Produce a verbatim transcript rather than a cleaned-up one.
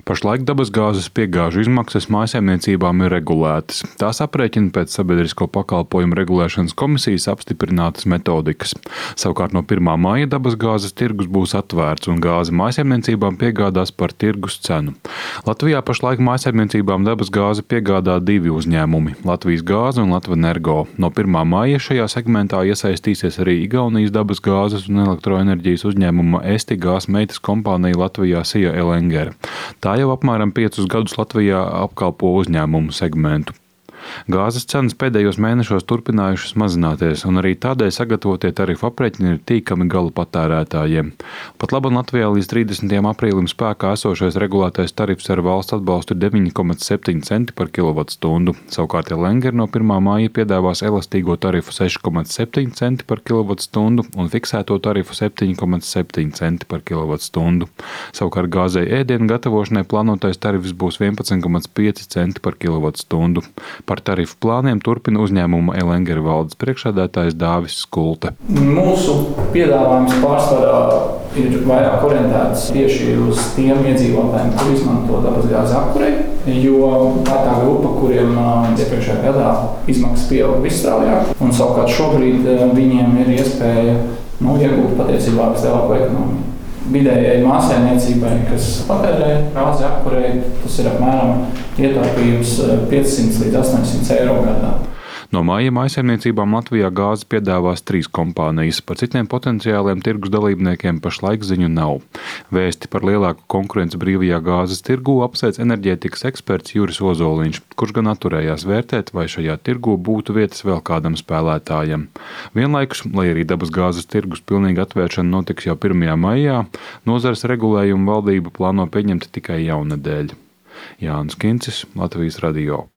Pašlaik dabasgāzes piegāžu izmaksas mājsaimniecībām ir regulētas. Tās aprēķina pēc Sabiedrisko pakalpojumu regulēšanas komisijas apstiprinātas metodikas. Savukārt no pirmā maija dabasgāzes tirgus būs atvērts un gāzi mājsaimniecībām piegādās par tirgus cenu. Latvijā pašlaik mājsaimniecībām dabasgāzi piegādā divi uzņēmumi – Latvijas gāze un Latvenergo. No pirmā maija šajā segmentā iesaistīsies arī Igaunijas dabasgāzes un elektroenerģijas uzņēmuma Estigās meitas kompānija Latvijā Sija Elenger. Tā jau apmēram piecus gadus Latvijā apkalpo uzņēmumu segmentu. Gāzes cenas pēdējos mēnešos turpinājušas mazināties, un arī tādēļ sagatavotie tarifu aprēķini ir tīkami gala patērētājiem. Pat labi Latvijā līdz trīsdesmitajam aprīlim spēkā esošais regulētais tarifs ar valsts atbalstu ir deviņi komats septiņi centi par kilovatstundu. Savukārt Elenger no pirmā māja piedāvās elastīgo tarifu seši komats septiņi centi par kilovatstundu un fiksēto tarifu septiņi komats septiņi centi par kilovatstundu. Savukārt gāzei ēdienu gatavošanai plānotais tarifs būs vienpadsmit komats pieci centi par kilovatstundu. Par tarifu plāniem turpina uzņēmuma Elenger valdes priekšsēdētājs Dāvis Skulte. Mūsu piedāvājums pārsvarā ir vairāk orientēts tieši uz tiem iedzīvotājiem, kur izmanto dabasgāzi apkurei, jo tā ir tā grupa, kuriem iepriekšējā gadā izmaksas pieauga visstraujāk, un savukārt šobrīd viņiem ir iespēja nu, iegūt patiesībā vislielāko ekonomiku. Vidējai mājsaimniecībai, kas patērē gāzi apkurei, tas ir apmēram ietaupījums piecsimt līdz astoņsimt eiro gadā. No māja mājsaimniecībām Latvijā gāzi piedāvās trīs kompānijas. Par citiem potenciāliem tirgus dalībniekiem pašlaik ziņu nav. Vēsti par lielāku konkurenci brīvajā gāzes tirgū apsveic enerģētikas eksperts Juris Ozoliņš, kurš gan atturējās vērtēt, vai šajā tirgū būtu vietas vēl kādam spēlētājam. Vienlaikus, lai arī dabasgāzes tirgus pilnīga atvēršana notiks jau pirmajā maijā, nozares regulējumu valdība plāno pieņemt tikai jaunadēļ. Jānis Kincis, Latvijas radio.